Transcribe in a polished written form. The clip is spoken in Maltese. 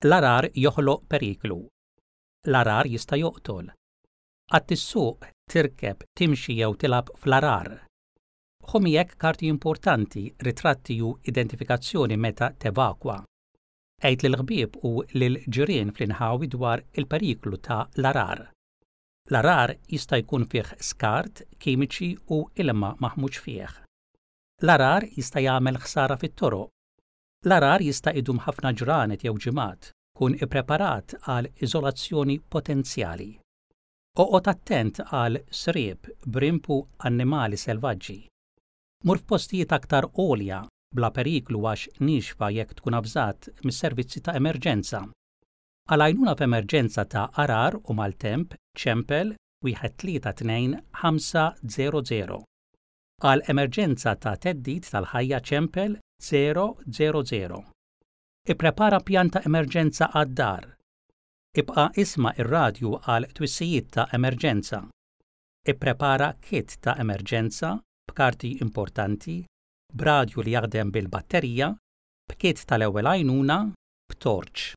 L-arar joħloq periklu. L-arar jista' joqtol. Qatt tissuq, tirkeb, timxi jew tilab fl-arar. Ħu miegħek karti importanti, ritratti u identifikazzjoni meta tevakwa. Għid lill-ħbieb u lill-ġirien fl-inħawi dwar il-periklu ta' l-arar. L-arar jista' jkun fih skart, kimiċi u ilma maħmuġ fih. L-arar jista' jagħmel ħsara fit-toroq. L-arar jista' idum ħafna ġranet jew ġimgħat, kun ippreparat għal iżolazzjoni potenzjali. Oqgħod attent għal sriep, brimp u annimali selvaġġi. Mur f'postijiet aktar għolja bla periklu għax nixfa jekk tkun avżat mis-servizzi ta' emerġenza. Għal għajnuna f'emerġenza ta' arar u maltemp ċempel 132-500. Għal emerġenza ta' teddid tal-ħajja ċempel 000. Ipprepara pjan ta' emerġenza għad-dar. Ibqa' isma' ir-radju għal twissijiet ta' emerġenza. Ipprepara kit ta' emerġenza b'karti importanti, b'radju li jaħdem bil-batterija, b'kit tal-ewwel għajnuna, b'torċ.